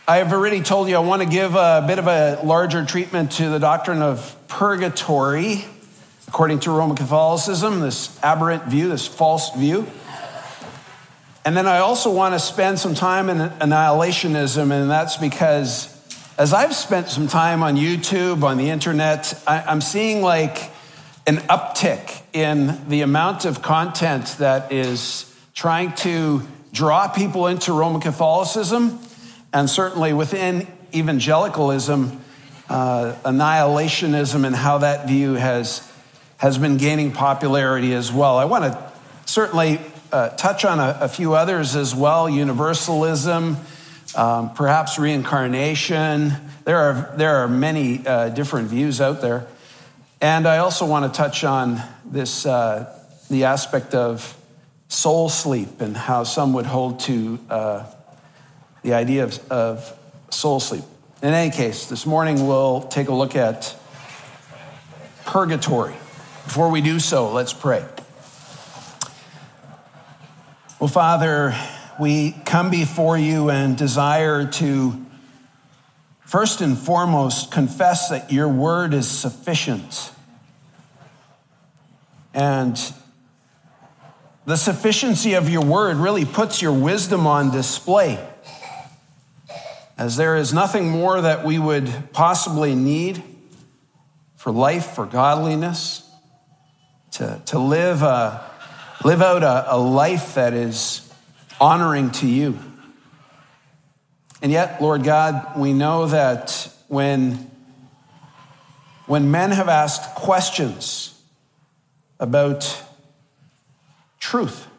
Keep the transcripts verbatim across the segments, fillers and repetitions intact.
I have already told you I want to give a bit of a larger treatment to the doctrine of purgatory, according to Roman Catholicism, this aberrant view, this false view. And then I also want to spend some time in annihilationism, and that's because as I've spent some time on YouTube, on the internet, I'm seeing like an uptick in the amount of content that is trying to draw people into Roman Catholicism, and certainly within evangelicalism, uh, annihilationism and how that view has, has been gaining popularity as well. I want to certainly uh, touch on a, a few others as well. Universalism, um, perhaps reincarnation. There are, there are many uh, different views out there. And I also want to touch on this, uh, the aspect of soul sleep and how some would hold to uh, the idea of, of soul sleep. In any case, this morning we'll take a look at purgatory. Before we do so, let's pray. Well, Father, we come before you and desire to first and foremost confess that your word is sufficient. And the sufficiency of your word really puts your wisdom on display, as there is nothing more that we would possibly need for life, for godliness, to, to live, a, live out a, a life that is honoring to you. And yet, Lord God, we know that when, when men have asked questions about truth,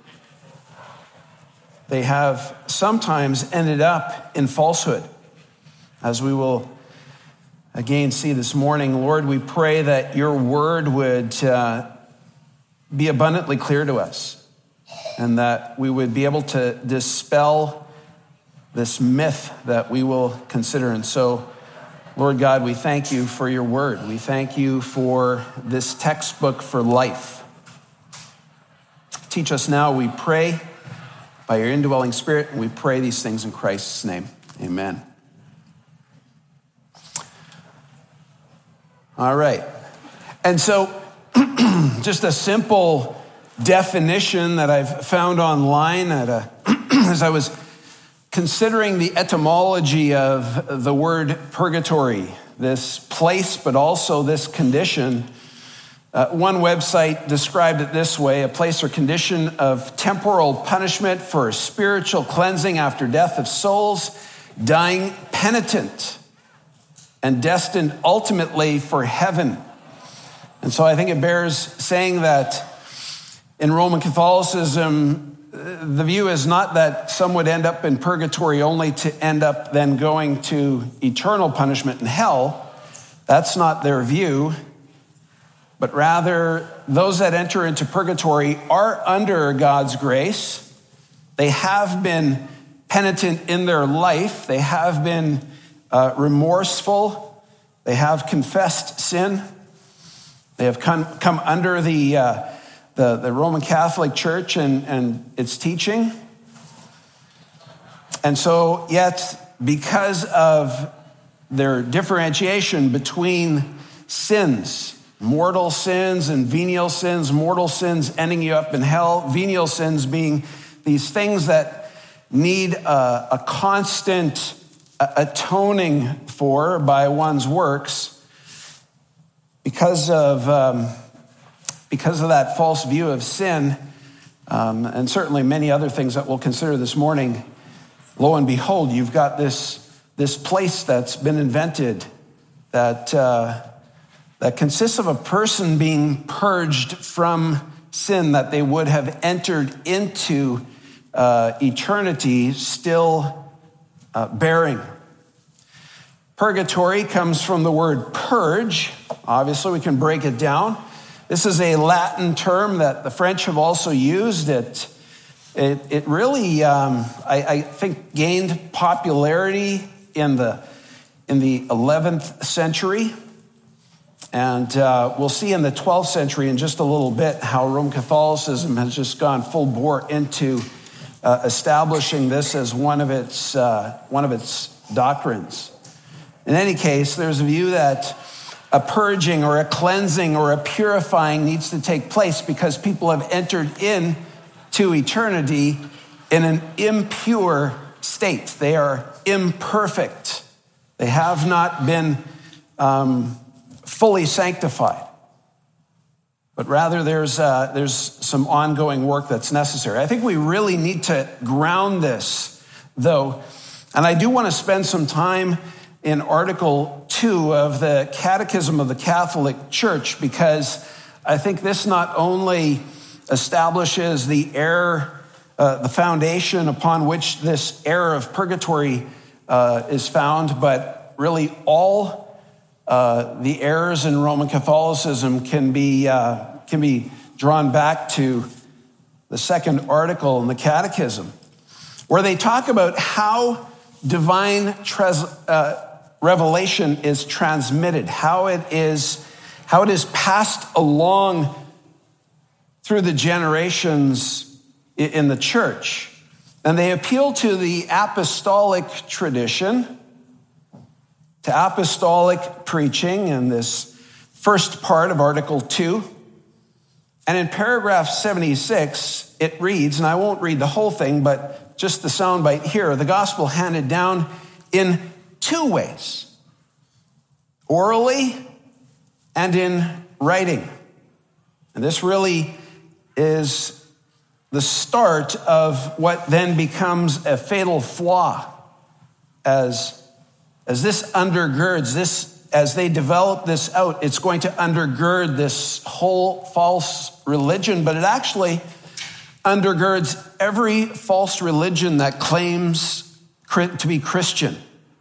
they have sometimes ended up in falsehood. As we will again see this morning, Lord, we pray that your word would uh, be abundantly clear to us, and that we would be able to dispel this myth that we will consider. And so, Lord God, we thank you for your word. We thank you for this textbook for life. Teach us now, we pray, by your indwelling spirit, and we pray these things in Christ's name. Amen. All right. And so, just a simple definition that I've found online at a, as I was considering the etymology of the word purgatory, this place, but also this condition. Uh, one website described it this way: a place or condition of temporal punishment for spiritual cleansing after death of souls dying penitent and destined ultimately for heaven. And so I think it bears saying that in Roman Catholicism, the view is not that some would end up in purgatory only to end up then going to eternal punishment in hell. That's not their view. But rather, those that enter into purgatory are under God's grace. They have been penitent in their life. They have been uh, remorseful. They have confessed sin. They have come, come under the, uh, the, the Roman Catholic Church and, and its teaching. And so, yet, because of their differentiation between sins, mortal sins and venial sins, mortal sins ending you up in hell, venial sins being these things that need a, a constant atoning for by one's works. Because of, um, because of that false view of sin, um, and certainly many other things that we'll consider this morning, lo and behold, you've got this, this place that's been invented that... Uh, that consists of a person being purged from sin that they would have entered into uh, eternity still uh, bearing. Purgatory comes from the word purge. Obviously, we can break it down. This is a Latin term that the French have also used. It, it, it really, um, I, I think, gained popularity in the, in the eleventh century. And uh, we'll see in the twelfth century in just a little bit how Roman Catholicism has just gone full bore into uh, establishing this as one of its uh, one of its doctrines. In any case, there's a view that a purging or a cleansing or a purifying needs to take place because people have entered into eternity in an impure state. They are imperfect. They have not been um, fully sanctified. But rather, there's, uh, there's some ongoing work that's necessary. I think we really need to ground this, though. And I do want to spend some time in Article two of the Catechism of the Catholic Church, because I think this not only establishes the error, uh, the foundation upon which this error of purgatory uh, is found, but really all uh, the errors in Roman Catholicism can be uh, can be drawn back to the second article in the Catechism, where they talk about how divine tres- uh, revelation is transmitted, how it is, how it is passed along through the generations in the church. And they appeal to the apostolic tradition, to apostolic preaching in this first part of Article two. And in paragraph seventy-six, it reads, and I won't read the whole thing, but just the soundbite here, the gospel handed down in two ways, orally and in writing. And this really is the start of what then becomes a fatal flaw as, as this undergirds, this, as they develop this out, it's going to undergird this whole false religion, but it actually undergirds every false religion that claims to be Christian.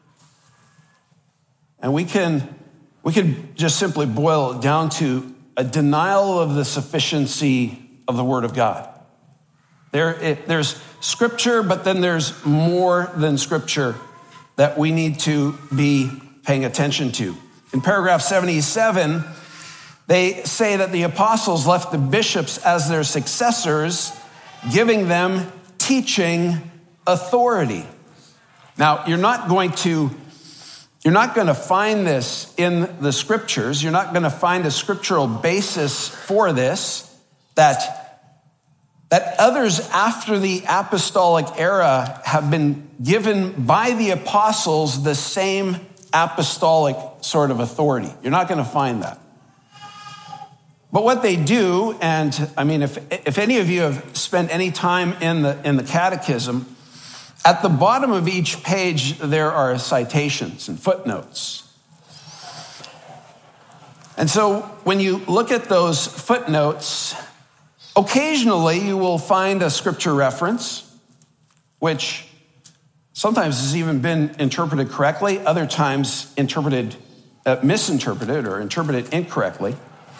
And we can, we can just simply boil it down to a denial of the sufficiency of the Word of God. There, it, there's Scripture, but then there's more than Scripture that we need to be paying attention to. In paragraph seventy-seven, they say that the apostles left the bishops as their successors, giving them teaching authority. Now, you're not going to You're not going to find this in the scriptures. You're not going to find a scriptural basis for this, that, that others after the apostolic era have been given by the apostles the same apostolic sort of authority. You're not going to find that. But what they do, and I mean, if, if any of you have spent any time in the, in the catechism, at the bottom of each page, there are citations and footnotes. And so when you look at those footnotes, occasionally you will find a scripture reference, which sometimes has even been interpreted correctly, other times interpreted, uh, misinterpreted or interpreted incorrectly.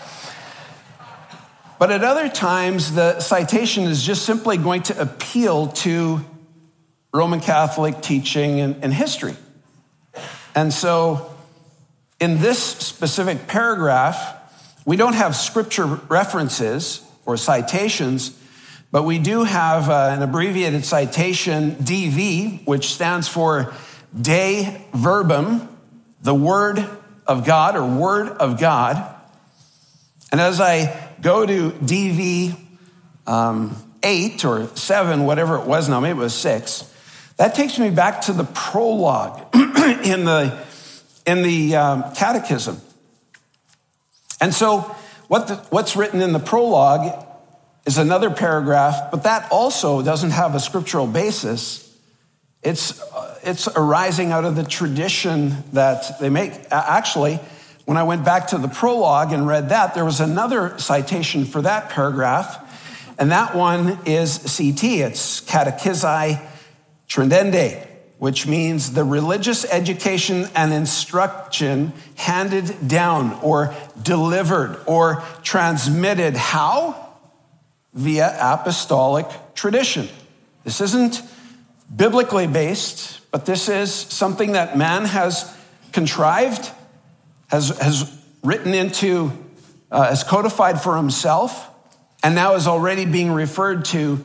But at other times, the citation is just simply going to appeal to Roman Catholic teaching and, and history. And so in this specific paragraph, we don't have scripture references or citations, but we do have uh, an abbreviated citation, D V, which stands for De Verbum, the Word of God or Word of God. And as I go to D V um, eight or seven, whatever it was now, maybe it was six, that takes me back to the prologue in the, in the um, catechism. And so what the, what's written in the prologue is another paragraph, but that also doesn't have a scriptural basis. It's, uh, it's arising out of the tradition that they make. Actually, when I went back to the prologue and read that, there was another citation for that paragraph, and that one is C T. It's Catechizae Tradendae, which means the religious education and instruction handed down or delivered or transmitted. How? Via apostolic tradition. This isn't biblically based, but this is something that man has contrived, has, has written into, uh, has codified for himself, and now is already being referred to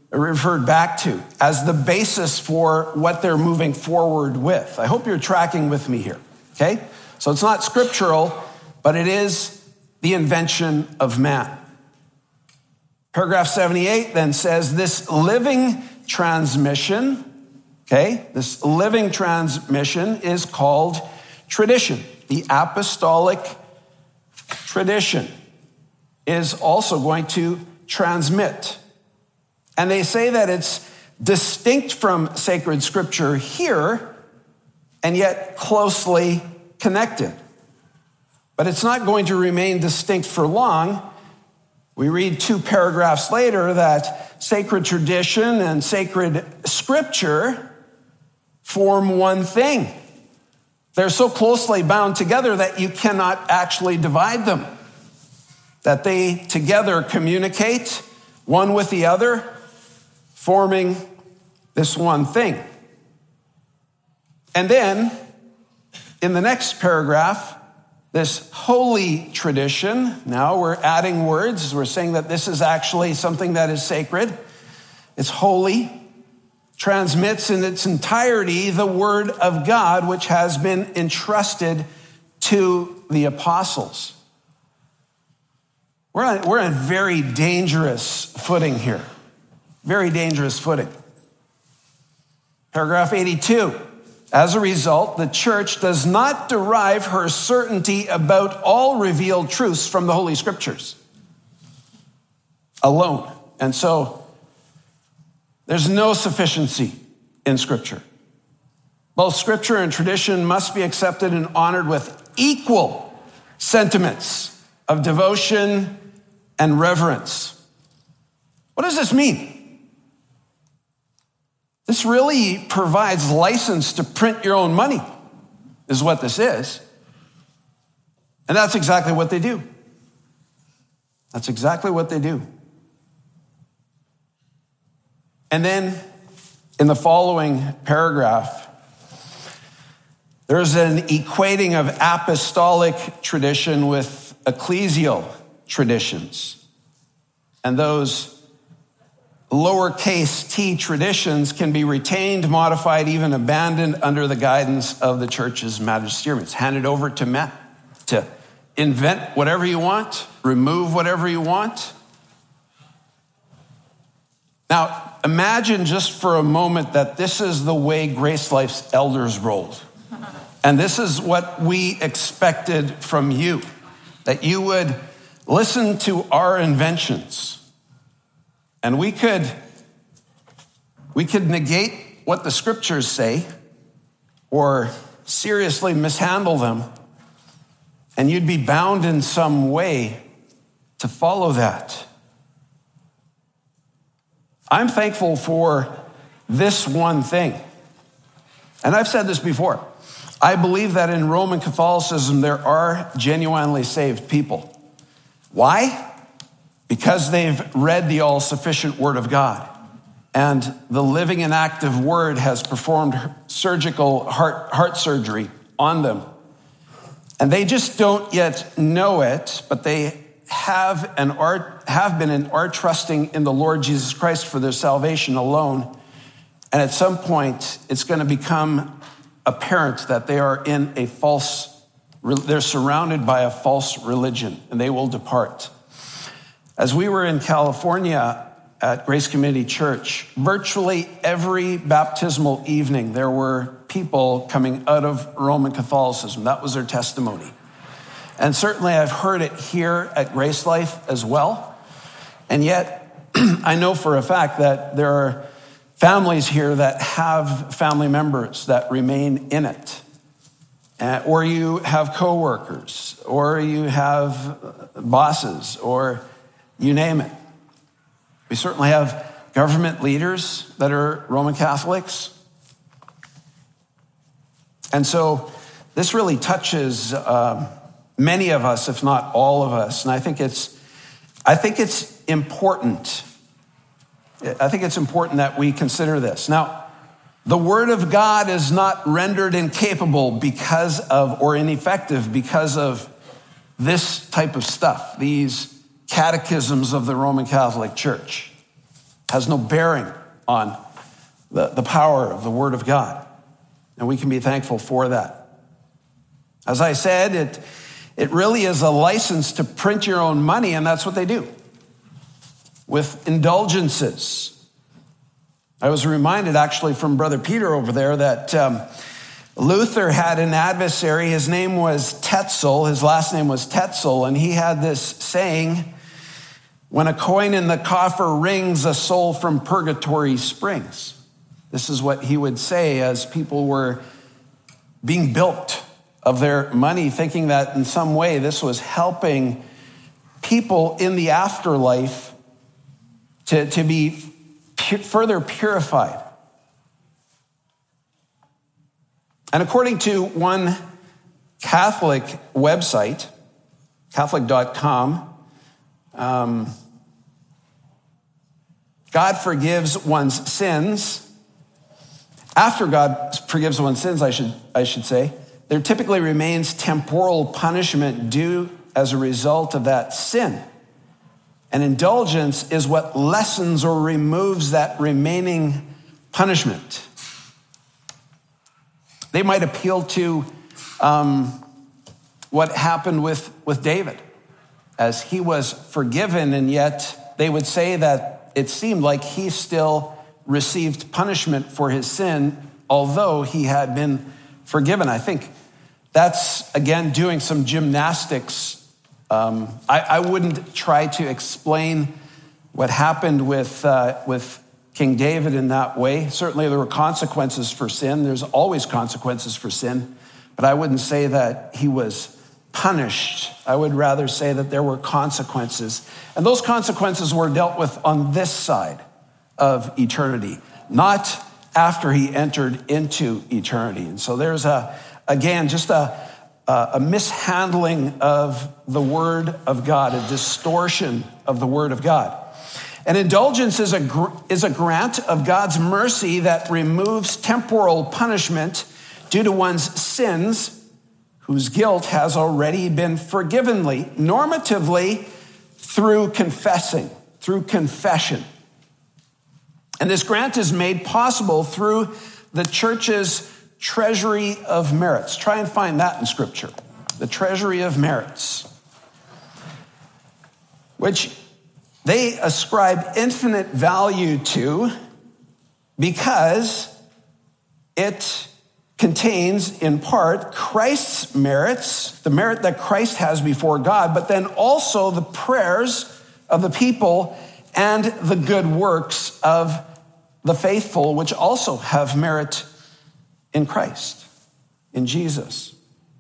referred back to as the basis for what they're moving forward with. I hope you're tracking with me here, okay? So it's not scriptural, but it is the invention of man. Paragraph seventy-eight then says this living transmission, okay, this living transmission is called tradition. The apostolic tradition is also going to transmit. And they say that it's distinct from sacred scripture here and yet closely connected. But it's not going to remain distinct for long. We read two paragraphs later that sacred tradition and sacred scripture form one thing. They're so closely bound together that you cannot actually divide them, that they together communicate one with the other, forming this one thing. And then, in the next paragraph, this holy tradition, now we're adding words. We're saying that this is actually something that is sacred. It's holy, transmits in its entirety the word of God, which has been entrusted to the apostles. We're on, we're on very dangerous footing here. Very dangerous footing. Paragraph eighty-two. As a result, the church does not derive her certainty about all revealed truths from the Holy Scriptures alone. And so there's no sufficiency in Scripture. Both Scripture and tradition must be accepted and honored with equal sentiments of devotion and reverence. What does this mean? This really provides license to print your own money, is what this is. And that's exactly what they do. That's exactly what they do. And then in the following paragraph, there's an equating of apostolic tradition with ecclesial traditions. And those lowercase t traditions can be retained, modified, even abandoned under the guidance of the church's magisterium. It's handed over to men to invent whatever you want, remove whatever you want. Now, imagine just for a moment that this is the way Grace Life's elders rolled. And this is what we expected from you, that you would listen to our inventions. And we could, we could negate what the scriptures say or seriously mishandle them, and you'd be bound in some way to follow that. I'm thankful for this one thing. And I've said this before. I believe that in Roman Catholicism, there are genuinely saved people. Why? Because they've read the all-sufficient Word of God. And the living and active Word has performed surgical heart, heart surgery on them. And they just don't yet know it, but they have and are, have been and are trusting in the Lord Jesus Christ for their salvation alone. And at some point, it's going to become apparent that they are in a false, they're surrounded by a false religion, and they will depart. As we were in California at Grace Community Church, virtually every baptismal evening, there were people coming out of Roman Catholicism. That was their testimony. And certainly I've heard it here at Grace Life as well. And yet, I know for a fact that there are families here that have family members that remain in it. Uh, or you have coworkers, or you have bosses, or you name it. We certainly have government leaders that are Roman Catholics. And so this really touches um, many of us, if not all of us. And I think it's, I think it's important. I think it's important that we consider this. Now, the Word of God is not rendered incapable because of, or ineffective because of this type of stuff, these catechisms of the Roman Catholic Church. has no bearing on the, the power of the Word of God. And we can be thankful for that. As I said, it, it really is a license to print your own money, and that's what they do with indulgences. I was reminded actually from Brother Peter over there that um, Luther had an adversary. His name was Tetzel. His last name was Tetzel, and he had this saying, when a coin in the coffer rings, a soul from purgatory springs. This is what he would say as people were being bilked of their money, thinking that in some way this was helping people in the afterlife to, to be pu- further purified. And according to one Catholic website, Catholic dot com, um, God forgives one's sins. After God forgives one's sins, I should, I should say, there typically remains temporal punishment due as a result of that sin. An indulgence is what lessens or removes that remaining punishment. They might appeal to um, what happened with, with David, as he was forgiven, and yet they would say that it seemed like he still received punishment for his sin, although he had been forgiven. I think that's, again, doing some gymnastics. Um, I, I wouldn't try to explain what happened with, uh, with King David in that way. Certainly there were consequences for sin. There's always consequences for sin. But I wouldn't say that he was punished. I would rather say that there were consequences. And those consequences were dealt with on this side of eternity, not after he entered into eternity. And so there's, a, again, just a, a mishandling of the Word of God, a distortion of the Word of God. An indulgence is a, is a grant of God's mercy that removes temporal punishment due to one's sins, whose guilt has already been forgivenly, normatively, through confessing, through confession. And this grant is made possible through the church's treasury of merits. Try and find that in Scripture. The treasury of merits, which they ascribe infinite value to because it contains, in part, Christ's merits, the merit that Christ has before God, but then also the prayers of the people and the good works of the faithful, which also have merit in Christ, in Jesus.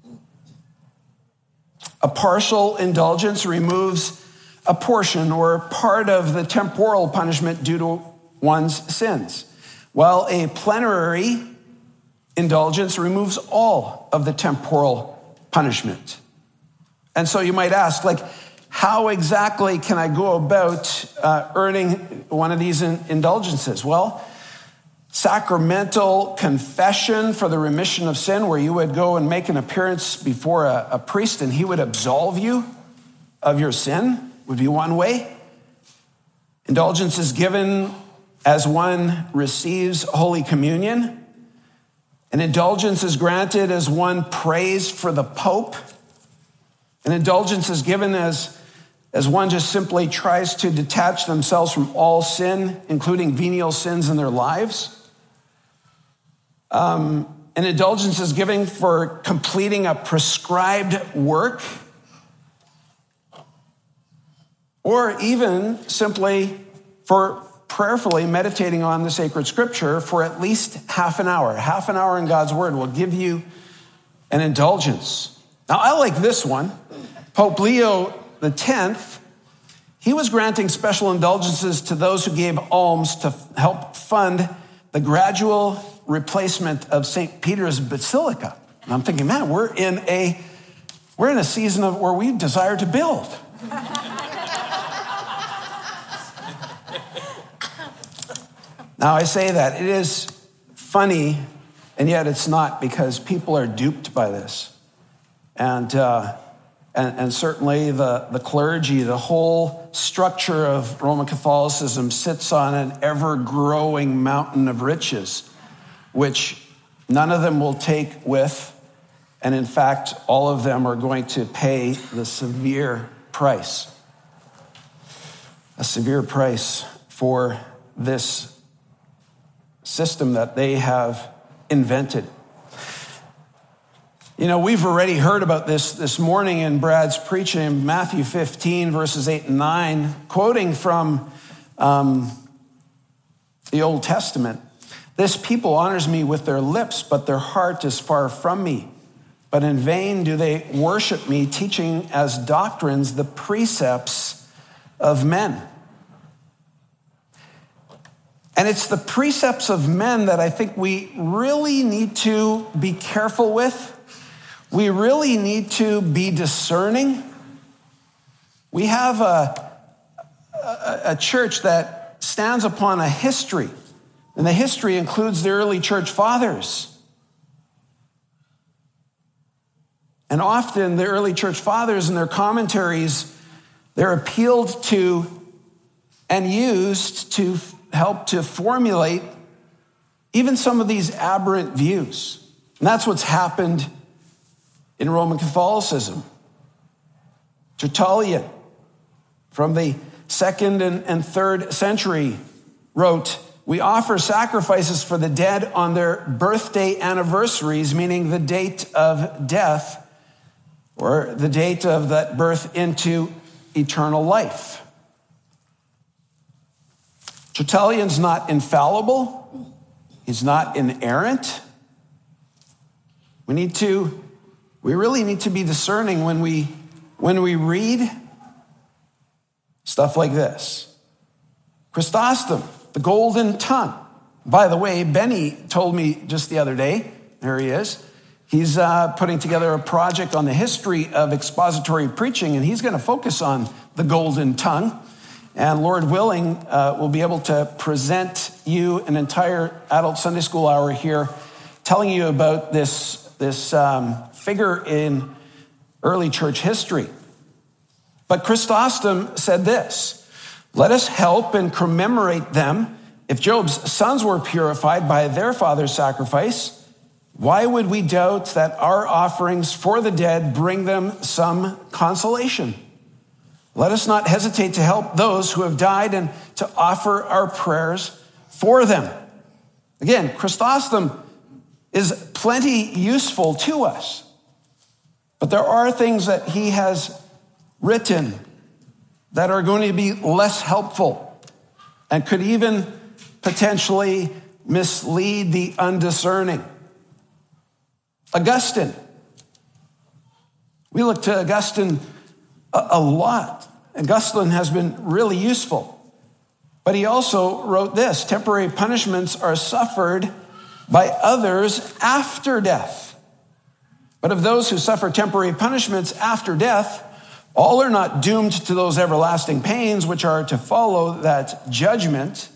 A partial indulgence removes a portion or part of the temporal punishment due to one's sins, while a plenary indulgence removes all of the temporal punishment. And so you might ask, like, how exactly can I go about uh, earning one of these in- indulgences? Well, sacramental confession for the remission of sin, where you would go and make an appearance before a, a priest and he would absolve you of your sin, would be one way. Indulgence is given as one receives Holy Communion. An indulgence is granted as one prays for the Pope. An indulgence is given as, as one just simply tries to detach themselves from all sin, including venial sins in their lives. Um, an indulgence is given for completing a prescribed work, or even simply for prayerfully meditating on the sacred scripture for at least half an hour. Half an hour in God's word will give you an indulgence. Now, I like this one. Pope Leo the tenth, he was granting special indulgences to those who gave alms to help fund the gradual replacement of Saint Peter's Basilica. And I'm thinking, man, we're in a we're in a season of where we desire to build. Now, I say that it is funny, and yet it's not, because people are duped by this. And uh, and, and certainly the, the clergy, the whole structure of Roman Catholicism sits on an ever-growing mountain of riches, which none of them will take with, and in fact, all of them are going to pay the severe price. A severe price for this system that they have invented. You know, we've already heard about this this morning in Brad's preaching in Matthew fifteen, verses eight and nine, quoting from um, the Old Testament. This people honors me with their lips, but their heart is far from me. But in vain do they worship me, teaching as doctrines the precepts of men. And it's the precepts of men that I think we really need to be careful with. We really need to be discerning. We have a, a, a church that stands upon a history, and the history includes the early church fathers. And often the early church fathers in their commentaries, they're appealed to and used to help to formulate even some of these aberrant views. And that's what's happened in Roman Catholicism. Tertullian, from the second and, and third century, wrote, "We offer sacrifices for the dead on their birthday anniversaries," meaning the date of death or the date of that birth into eternal life. Tertullian's not infallible. He's not inerrant. We need to, we really need to be discerning when we, when we read stuff like this. Chrysostom, the golden tongue. By the way, Benny told me just the other day, there he is, he's uh, putting together a project on the history of expository preaching, and he's going to focus on the golden tongue. And Lord willing, uh, we'll be able to present you an entire adult Sunday school hour here, telling you about this, this um, figure in early church history. But Chrysostom said this: "Let us help and commemorate them. If Job's sons were purified by their father's sacrifice, why would we doubt that our offerings for the dead bring them some consolation? Let us not hesitate to help those who have died and to offer our prayers for them." Again, Chrysostom is plenty useful to us, but there are things that he has written that are going to be less helpful and could even potentially mislead the undiscerning. Augustine. We look to Augustine a, a lot. Augustine has been really useful. But he also wrote this: "Temporary punishments are suffered by others after death. But of those who suffer temporary punishments after death, all are not doomed to those everlasting pains which are to follow that judgment."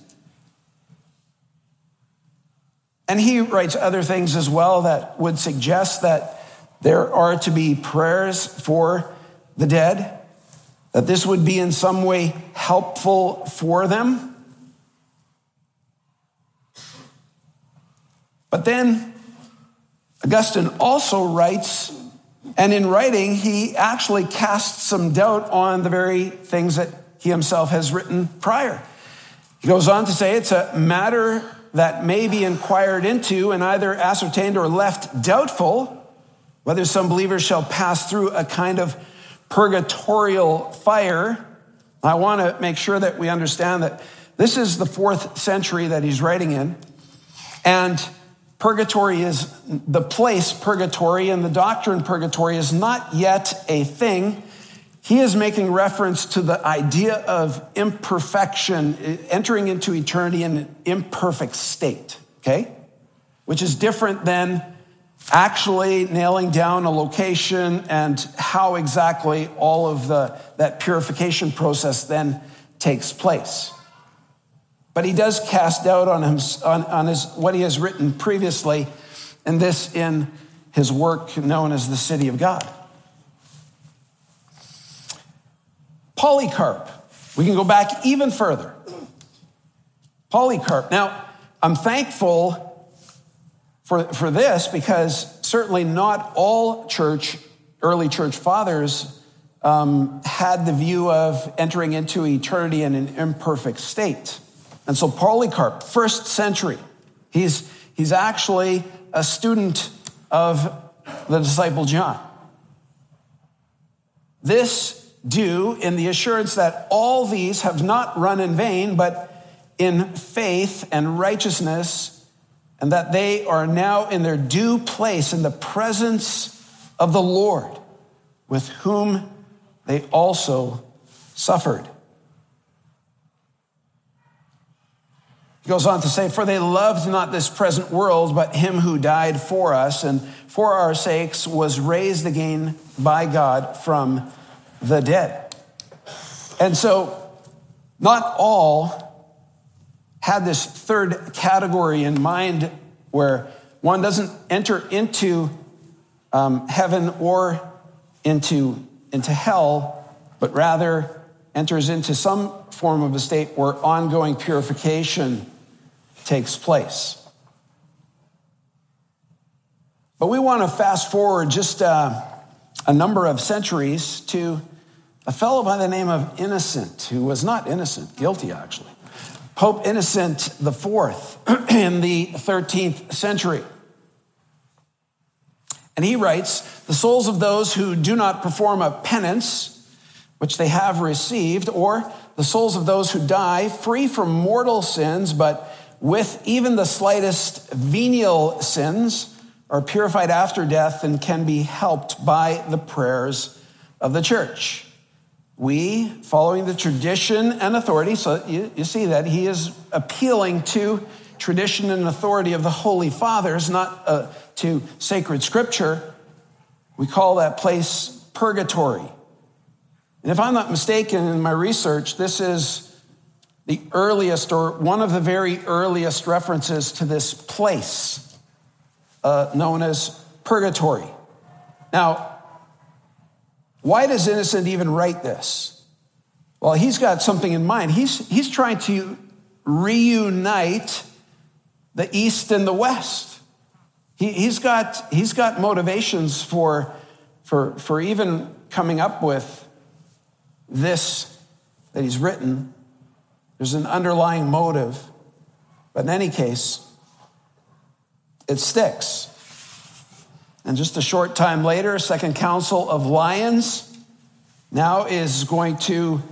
And he writes other things as well that would suggest that there are to be prayers for the dead, that this would be in some way helpful for them. But then Augustine also writes, and in writing, he actually casts some doubt on the very things that he himself has written prior. He goes on to say it's a matter that may be inquired into and either ascertained or left doubtful, whether some believers shall pass through a kind of purgatorial fire. I want to make sure that we understand that this is the fourth century that he's writing in, and purgatory is the place, purgatory, and the doctrine purgatory is not yet a thing. He is making reference to the idea of imperfection, entering into eternity in an imperfect state, okay? Which is different than actually nailing down a location and how exactly all of the that purification process then takes place. But he does cast doubt on him on, on his what he has written previously, and this in his work known as The City of God. Polycarp. We can go back even further. Polycarp. Now, I'm thankful for, for this because certainly not all church, early church fathers um, had the view of entering into eternity in an imperfect state. And so Polycarp, first century, he's, he's actually a student of the disciple John. This due in the assurance that all these have not run in vain, but in faith and righteousness, and that they are now in their due place in the presence of the Lord, with whom they also suffered. He goes on to say, for they loved not this present world, but him who died for us, and for our sakes was raised again by God from the dead. And so not all had this third category in mind where one doesn't enter into um, heaven or into, into hell, but rather enters into some form of a state where ongoing purification takes place. But we want to fast forward just uh, a number of centuries to a fellow by the name of Innocent, who was not innocent, guilty actually. Pope Innocent the Fourth in the thirteenth century. And he writes, the souls of those who do not perform a penance, which they have received, or the souls of those who die free from mortal sins, but with even the slightest venial sins, are purified after death and can be helped by the prayers of the church. We, following the tradition and authority, so you, you see that he is appealing to tradition and authority of the Holy Fathers, not uh, to sacred scripture. We call that place purgatory. And if I'm not mistaken in my research, this is the earliest or one of the very earliest references to this place uh, known as purgatory. Now, why does Innocent even write this? Well, he's got something in mind. He's, he's trying to reunite the East and the West. He, he's got, he's got motivations for, for, for even coming up with this that he's written. There's an underlying motive. But in any case, it sticks. And just a short time later, Second Council of Lyons now is going to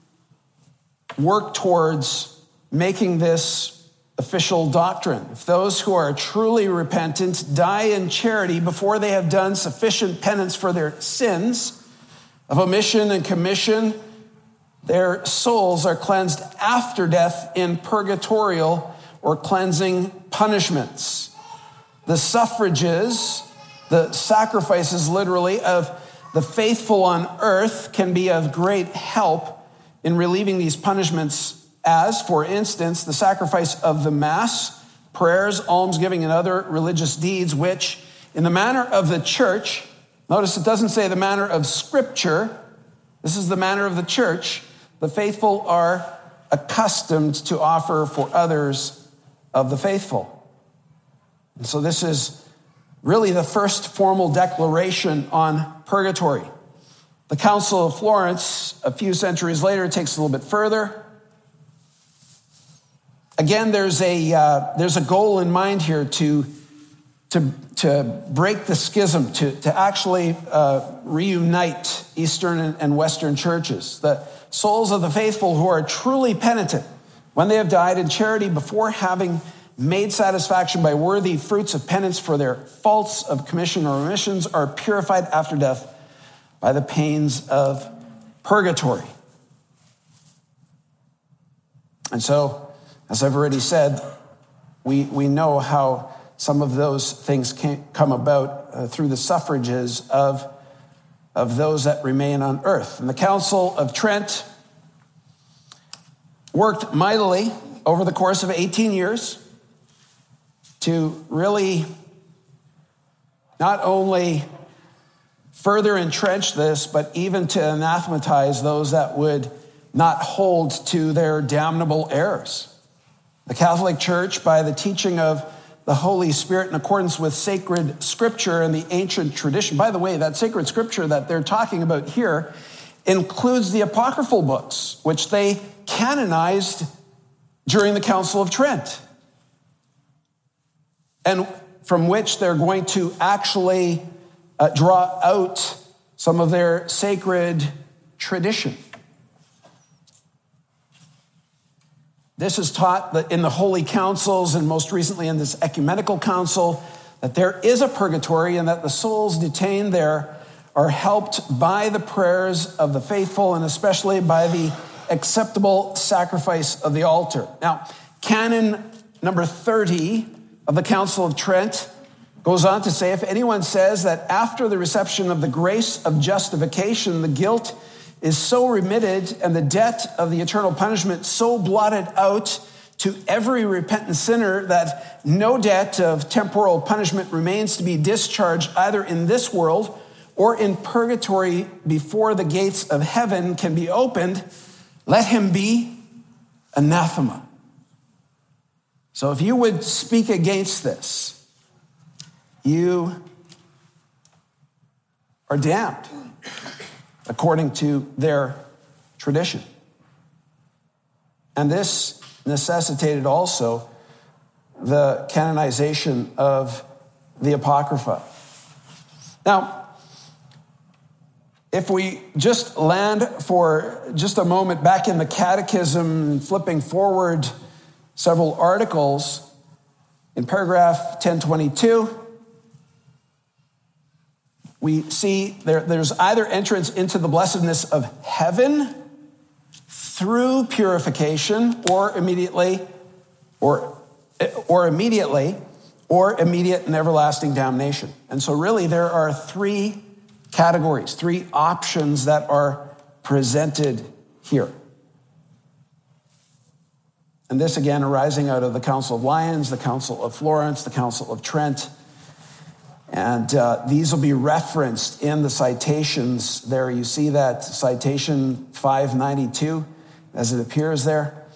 work towards making this official doctrine. If those who are truly repentant die in charity before they have done sufficient penance for their sins of omission and commission, their souls are cleansed after death in purgatorial or cleansing punishments. The suffrages, the sacrifices literally of the faithful on earth can be of great help in relieving these punishments as, for instance, the sacrifice of the Mass, prayers, almsgiving, and other religious deeds, which in the manner of the church, notice it doesn't say the manner of Scripture, this is the manner of the church, the faithful are accustomed to offer for others of the faithful. And so this is really the first formal declaration on purgatory. The Council of Florence, a few centuries later, takes a little bit further. Again, there's a uh, there's a goal in mind here to to to break the schism, to to actually uh, reunite Eastern and, and Western churches. The souls of the faithful who are truly penitent, when they have died in charity before having made satisfaction by worthy fruits of penance for their faults of commission or omissions, are purified after death by the pains of purgatory. And so, as I've already said, we, we know how some of those things can come about uh, through the suffrages of, of those that remain on earth. And the Council of Trent worked mightily over the course of eighteen years to really not only further entrench this, but even to anathematize those that would not hold to their damnable errors. The Catholic Church, by the teaching of the Holy Spirit in accordance with sacred scripture and the ancient tradition. By the way, that sacred scripture that they're talking about here includes the apocryphal books, which they canonized during the Council of Trent, and from which they're going to actually uh, draw out some of their sacred tradition. This is taught in the holy councils, and most recently in this ecumenical council, that there is a purgatory and that the souls detained there are helped by the prayers of the faithful and especially by the acceptable sacrifice of the altar. Now, canon number thirty of the Council of Trent goes on to say, if anyone says that after the reception of the grace of justification, the guilt is so remitted and the debt of the eternal punishment so blotted out to every repentant sinner that no debt of temporal punishment remains to be discharged either in this world or in purgatory before the gates of heaven can be opened, let him be anathema. So if you would speak against this, you are damned according to their tradition. And this necessitated also the canonization of the Apocrypha. Now, if we just land for just a moment back in the Catechism, flipping forward several articles, in paragraph ten twenty-two, we see there, there's either entrance into the blessedness of heaven through purification or immediately, or, or immediately, or immediate and everlasting damnation. And so really there are three categories, three options that are presented here. And this again arising out of the Council of Lyons, the Council of Florence, the Council of Trent. And uh, these will be referenced in the citations there. You see that citation five ninety-two as it appears there.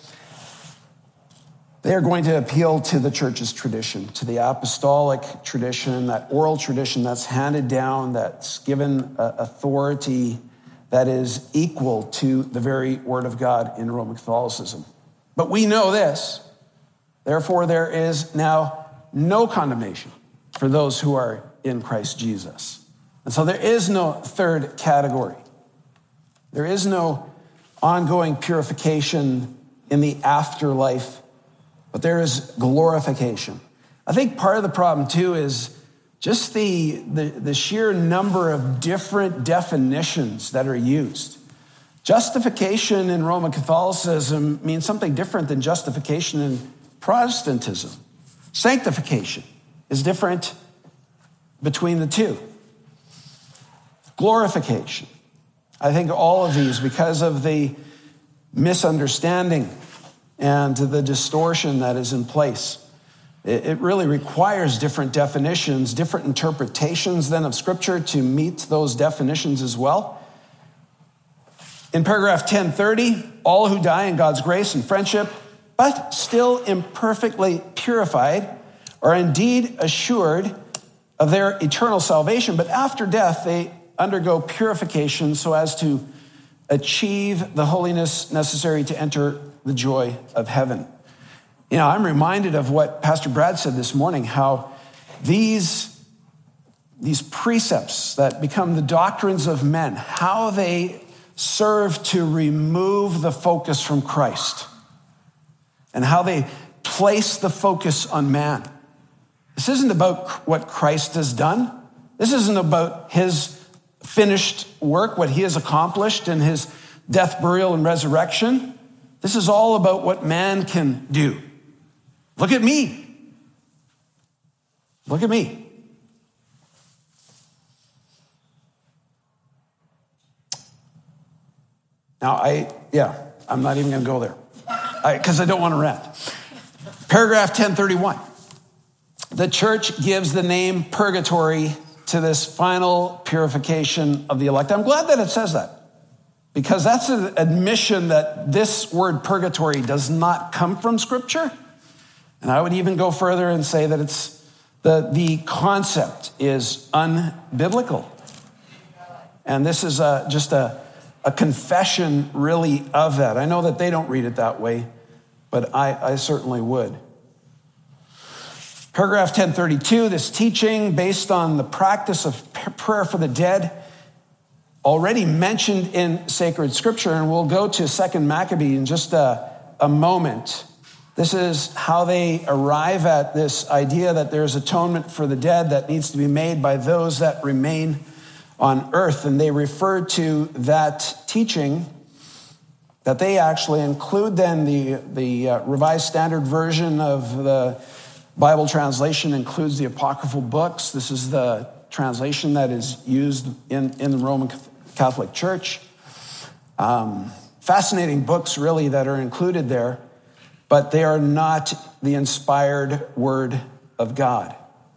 They are going to appeal to the church's tradition, to the apostolic tradition, that oral tradition that's handed down, that's given uh, authority that is equal to the very word of God in Roman Catholicism. But we know this, therefore there is now no condemnation for those who are in Christ Jesus. And so there is no third category. There is no ongoing purification in the afterlife, but there is glorification. I think part of the problem too is just the, the, the sheer number of different definitions that are used. Justification in Roman Catholicism means something different than justification in Protestantism. Sanctification is different between the two. Glorification. I think all of these, because of the misunderstanding and the distortion that is in place, it really requires different definitions, different interpretations then of Scripture to meet those definitions as well. In paragraph ten thirty, all who die in God's grace and friendship, but still imperfectly purified, are indeed assured of their eternal salvation, but after death they undergo purification so as to achieve the holiness necessary to enter the joy of heaven. You know, I'm reminded of what Pastor Brad said this morning, how these, these precepts that become the doctrines of men, how they serve to remove the focus from Christ and how they place the focus on man. This isn't about what Christ has done. This isn't about his finished work, what he has accomplished in his death, burial, and resurrection. This is all about what man can do. Look at me. Look at me. Now, I, yeah, I'm not even going to go there because I, I don't want to rant. Paragraph ten thirty-one. The church gives the name purgatory to this final purification of the elect. I'm glad that it says that, because that's an admission that this word purgatory does not come from Scripture. And I would even go further and say that it's the, the concept is unbiblical. And this is a, just a, a confession really of that. I know that they don't read it that way, but I, I certainly would. Paragraph ten thirty-two, this teaching based on the practice of prayer for the dead, already mentioned in sacred scripture, and we'll go to Second Maccabees in just a, a moment. This is how they arrive at this idea that there's atonement for the dead that needs to be made by those that remain on earth. And they refer to that teaching that they actually include then the, the uh, Revised Standard Version of the Bible translation includes the apocryphal books. This is the translation that is used in, in the Roman Catholic Church. Um, fascinating books, really, that are included there, but they are not the inspired word of God.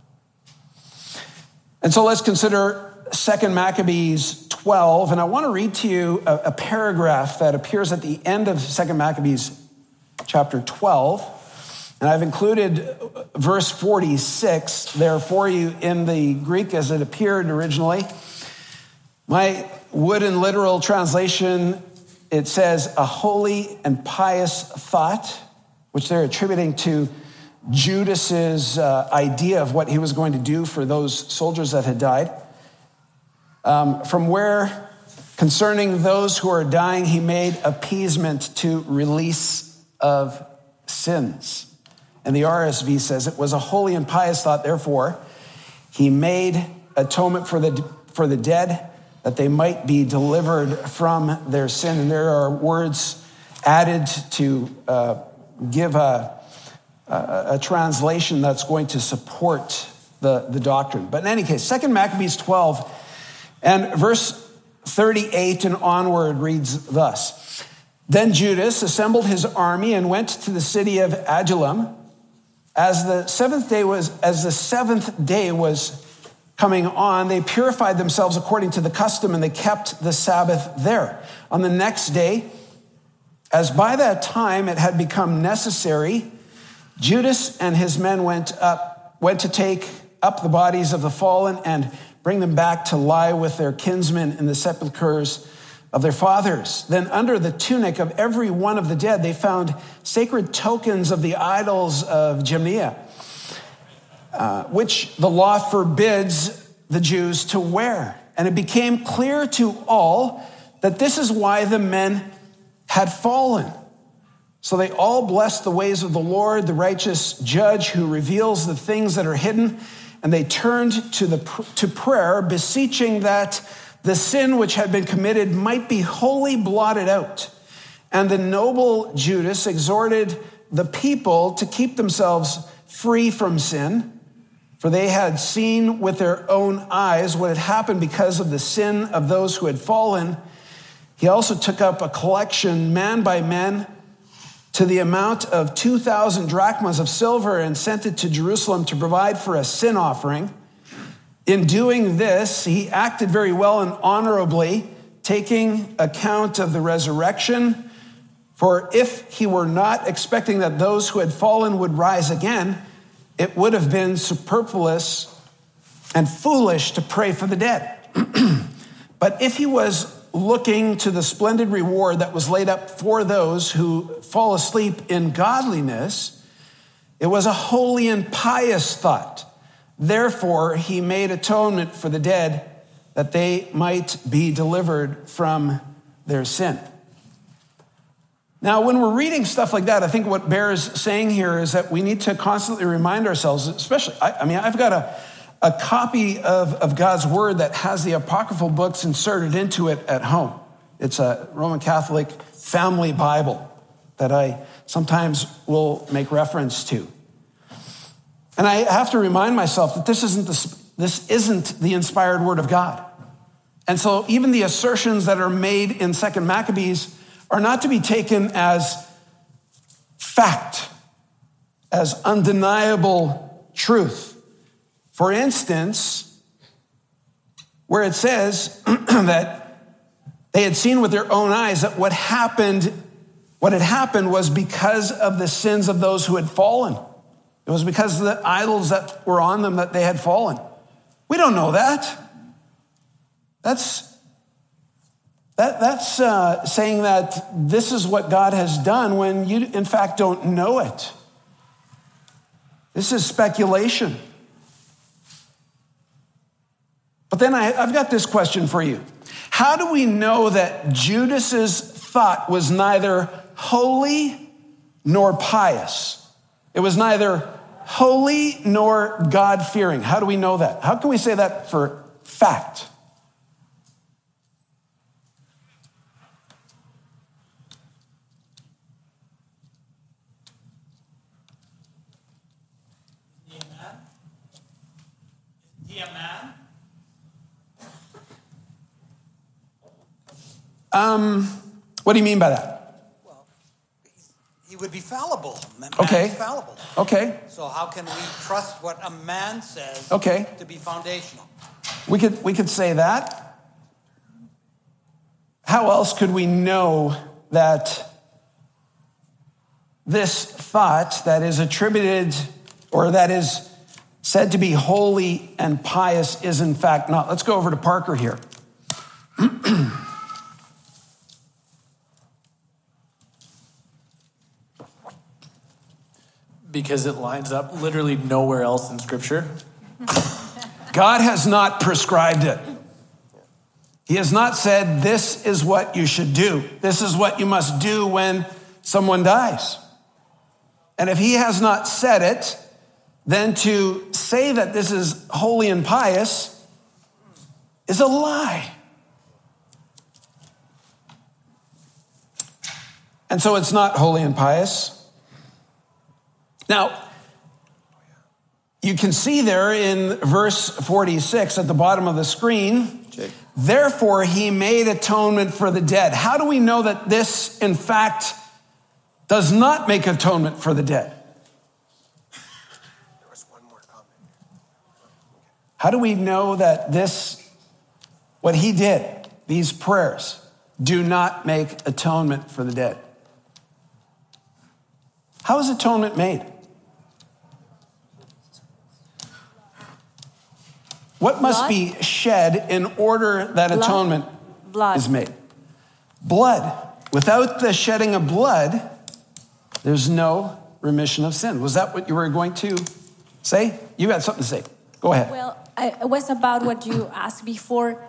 And so let's consider Second Maccabees twelve, and I want to read to you a, a paragraph that appears at the end of Second Maccabees chapter twelve. And I've included verse forty-six there for you in the Greek as it appeared originally. My wooden literal translation, it says, a holy and pious thought, which they're attributing to Judas's uh, idea of what he was going to do for those soldiers that had died. Um, from where, concerning those who are dying, he made appeasement to release of sins. And the R S V says, it was a holy and pious thought, therefore, he made atonement for the, for the dead, that they might be delivered from their sin. And there are words added to uh, give a, a, a translation that's going to support the, the doctrine. But in any case, Second Maccabees twelve and verse thirty-eight and onward reads thus. Then Judas assembled his army and went to the city of Adullam. As the seventh day was, as the seventh day was coming on, they purified themselves according to the custom, and they kept the Sabbath there. On the next day, as by that time it had become necessary, Judas and his men went up, went to take up the bodies of the fallen and bring them back to lie with their kinsmen in the sepulchres of their fathers. Then under the tunic of every one of the dead, they found sacred tokens of the idols of Gemnia, uh, which the law forbids the Jews to wear. And it became clear to all that this is why the men had fallen. So they all blessed the ways of the Lord, the righteous judge who reveals the things that are hidden. And they turned to the to prayer, beseeching that the sin which had been committed might be wholly blotted out. And the noble Judas exhorted the people to keep themselves free from sin, for they had seen with their own eyes what had happened because of the sin of those who had fallen. He also took up a collection, man by man, to the amount of two thousand drachmas of silver and sent it to Jerusalem to provide for a sin offering. In doing this, he acted very well and honorably, taking account of the resurrection. For if he were not expecting that those who had fallen would rise again, it would have been superfluous and foolish to pray for the dead. But if he was looking to the splendid reward that was laid up for those who fall asleep in godliness, it was a holy and pious thought. Therefore, he made atonement for the dead that they might be delivered from their sin. Now, when we're reading stuff like that, I think what bears saying here is that we need to constantly remind ourselves, especially, I, I mean, I've got a, a copy of, of God's word that has the apocryphal books inserted into it at home. It's a Roman Catholic family Bible that I sometimes will make reference to. And I have to remind myself that this isn't the, this isn't the inspired word of God. And so even the assertions that are made in Second Maccabees are not to be taken as fact, as undeniable truth. For instance, where it says that they had seen with their own eyes that what happened, what had happened was because of the sins of those who had fallen. It was because of the idols that were on them that they had fallen. We don't know that. That's that, that's uh, saying that this is what God has done when you, in fact, don't know it. This is speculation. But then I, I've got this question for you. How do we know that Judas's thought was neither holy nor pious? It was neither holy nor God-fearing. How do we know that? How can we say that for fact? Is he a man? Is he a man? Um, what do you mean by that? He would be fallible. Man Okay. is fallible. Okay. So how can we trust what a man says Okay. to be foundational? We could we could say that. How else could we know that this thought that is attributed or that is said to be holy and pious is in fact not? Let's go over to Parker here. Because it lines up literally nowhere else in Scripture. God has not prescribed it. He has not said, this is what you should do. This is what you must do when someone dies. And if he has not said it, then to say that this is holy and pious is a lie. And so it's not holy and pious. Now, you can see there in verse forty-six at the bottom of the screen, Jake. Therefore he made atonement for the dead. How do we know that this, in fact, does not make atonement for the dead? There was one more comment. How do we know that this, what he did, these prayers, do not make atonement for the dead? How is atonement made? What must Blood? be shed in order that Blood? atonement Blood. is made? Blood. Without the shedding of blood, there's no remission of sin. Was that what you were going to say? You had something to say. Go ahead. Well, I- it was about what you asked before.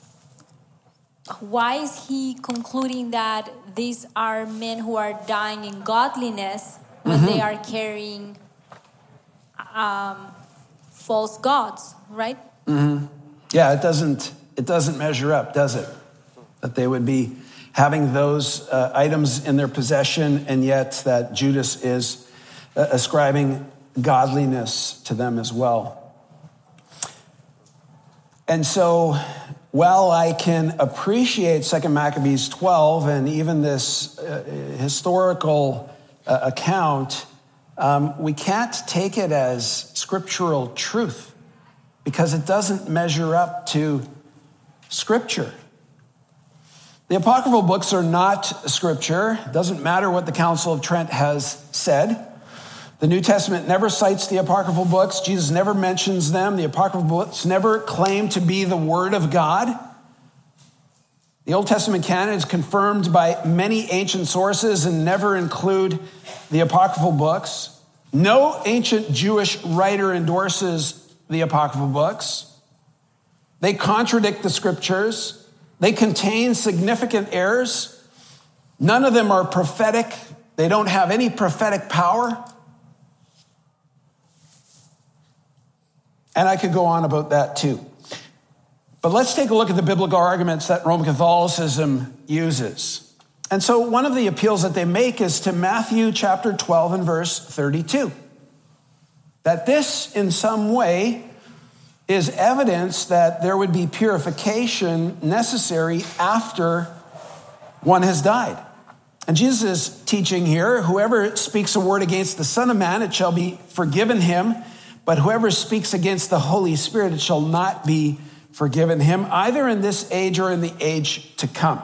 Why is he concluding that these are men who are dying in godliness when Mm-hmm. they are carrying um, false gods, right? Mm-hmm. Yeah, it doesn't, it doesn't measure up, does it? That they would be having those uh, items in their possession, and yet that Judas is uh, ascribing godliness to them as well. And so, while I can appreciate Second Maccabees twelve and even this uh, historical uh, account, um, we can't take it as scriptural truth because it doesn't measure up to Scripture. The apocryphal books are not Scripture. It doesn't matter what the Council of Trent has said. The New Testament never cites the apocryphal books. Jesus never mentions them. The apocryphal books never claim to be the Word of God. The Old Testament canon is confirmed by many ancient sources and never include the apocryphal books. No ancient Jewish writer endorses the apocryphal books. They contradict the Scriptures. They contain significant errors. None of them are prophetic. They don't have any prophetic power. And I could go on about that too. But let's take a look at the biblical arguments that Roman Catholicism uses. And so one of the appeals that they make is to Matthew chapter twelve and verse thirty-two. That this, in some way, is evidence that there would be purification necessary after one has died. And Jesus is teaching here, whoever speaks a word against the Son of Man, it shall be forgiven him. But whoever speaks against the Holy Spirit, it shall not be forgiven him, either in this age or in the age to come.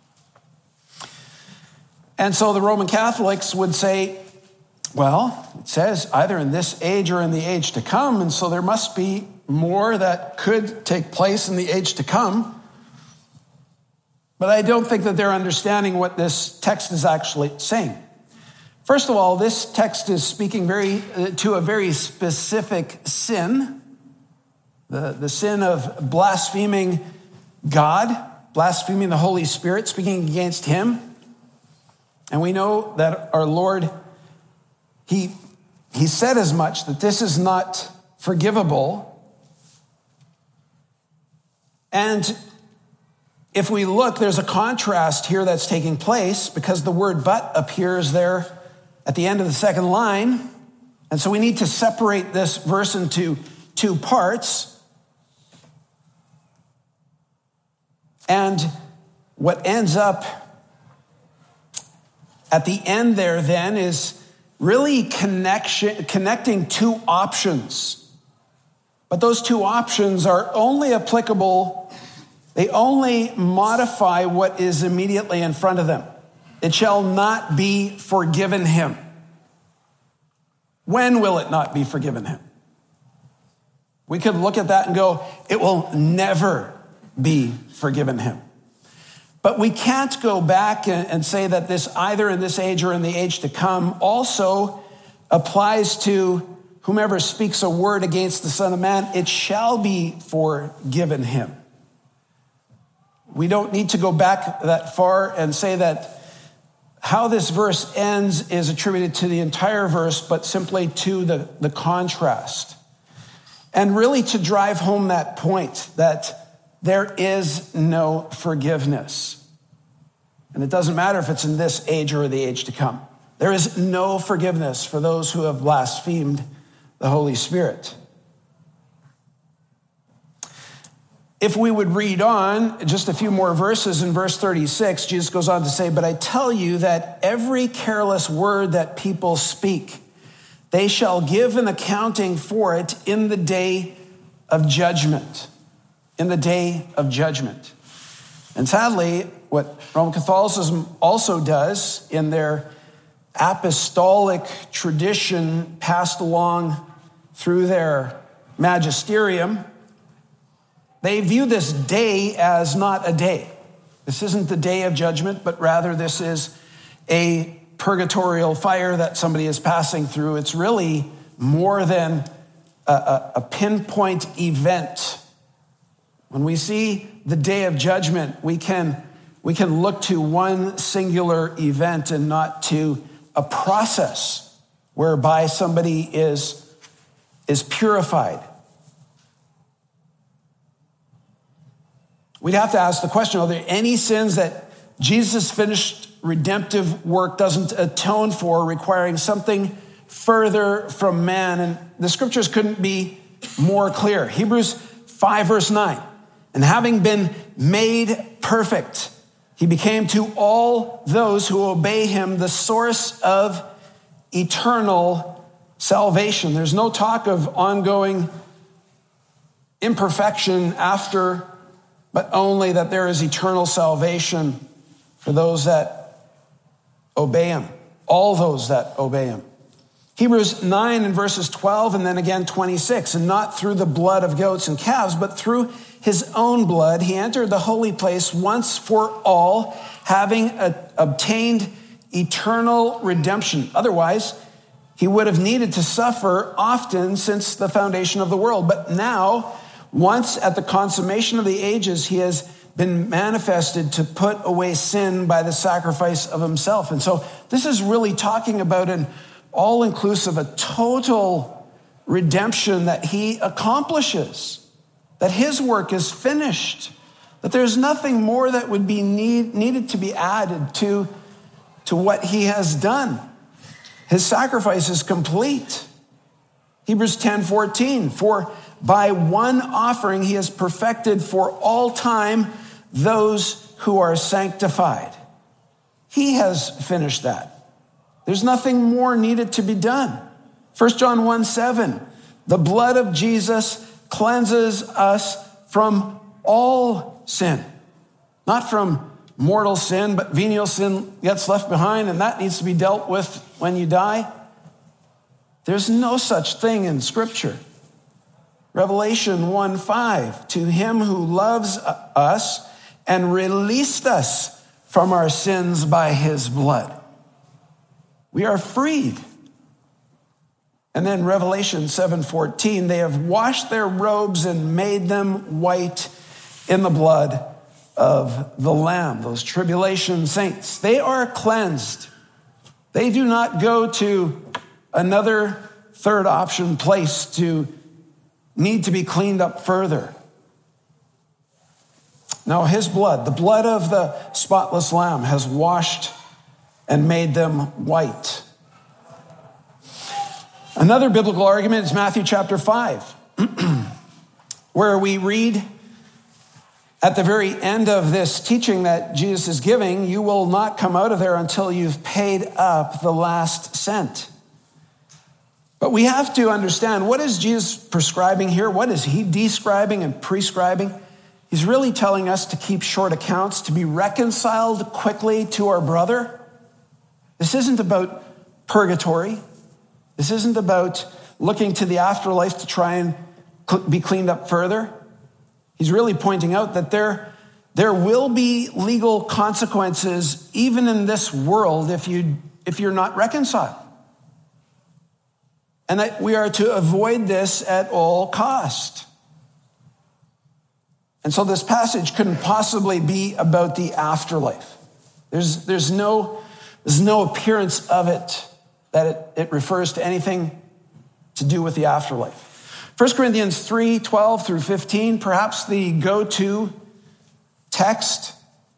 And so the Roman Catholics would say, well, it says either in this age or in the age to come, and so there must be more that could take place in the age to come. But I don't think that they're understanding what this text is actually saying. First of all, this text is speaking very uh, to a very specific sin, the, the sin of blaspheming God, blaspheming the Holy Spirit, speaking against him. And we know that our Lord, he, he said as much, that this is not forgivable. And if we look, there's a contrast here that's taking place because the word but appears there at the end of the second line. And so we need to separate this verse into two parts. And what ends up at the end there then is really connection, connecting two options. But those two options are only applicable. They only modify what is immediately in front of them. It shall not be forgiven him. When will it not be forgiven him? We could look at that and go, it will never be forgiven him. But we can't go back and say that this either in this age or in the age to come also applies to whomever speaks a word against the Son of Man. It shall be forgiven him. We don't need to go back that far and say that how this verse ends is attributed to the entire verse, but simply to the, the contrast. And really to drive home that point that there is no forgiveness. And it doesn't matter if it's in this age or the age to come. There is no forgiveness for those who have blasphemed the Holy Spirit. If we would read on just a few more verses in verse thirty-six, Jesus goes on to say, but I tell you that every careless word that people speak, they shall give an accounting for it in the day of judgment. In the day of judgment. And sadly, what Roman Catholicism also does in their apostolic tradition passed along through their magisterium, they view this day as not a day. This isn't the day of judgment, but rather this is a purgatorial fire that somebody is passing through. It's really more than a, a, a pinpoint event. When we see the day of judgment, we can, we can look to one singular event and not to a process whereby somebody is, is purified. We'd have to ask the question, are there any sins that Jesus' finished redemptive work doesn't atone for, requiring something further from man? And the scriptures couldn't be more clear. Hebrews five verse nine, and having been made perfect, he became to all those who obey him the source of eternal salvation. There's no talk of ongoing imperfection after, but only that there is eternal salvation for those that obey him, all those that obey him. Hebrews nine and verses twelve and then again twenty-six, and not through the blood of goats and calves, but through his own blood, he entered the holy place once for all, having a, obtained eternal redemption. Otherwise, he would have needed to suffer often since the foundation of the world. But now, once at the consummation of the ages, he has been manifested to put away sin by the sacrifice of himself. And so this is really talking about an all-inclusive, a total redemption that he accomplishes, that his work is finished, that there's nothing more that would be need, needed to be added to, to what he has done. His sacrifice is complete. Hebrews ten fourteen, for by one offering he has perfected for all time those who are sanctified. He has finished that. There's nothing more needed to be done. First John one seven, the blood of Jesus cleanses us from all sin. Not from mortal sin, but venial sin gets left behind, and that needs to be dealt with when you die. There's no such thing in Scripture. Revelation one five, to him who loves us and released us from our sins by his blood. We are freed. And then Revelation seven fourteen, they have washed their robes and made them white in the blood of the Lamb. Those tribulation saints, they are cleansed. They do not go to another third option place to need to be cleaned up further. Now, his blood, the blood of the spotless Lamb, has washed and made them white. Another biblical argument is Matthew chapter five, where we read at the very end of this teaching that Jesus is giving, you will not come out of there until you've paid up the last cent. But we have to understand, what is Jesus prescribing here? What is he describing and prescribing? He's really telling us to keep short accounts, to be reconciled quickly to our brother. This isn't about purgatory. This isn't about looking to the afterlife to try and be cleaned up further. He's really pointing out that there, there will be legal consequences even in this world if, you, if you're not reconciled. And that we are to avoid this at all cost. And so this passage couldn't possibly be about the afterlife. There's, there's, no, there's no appearance of it that it, it refers to anything to do with the afterlife. First Corinthians three, twelve through fifteen, perhaps the go-to text.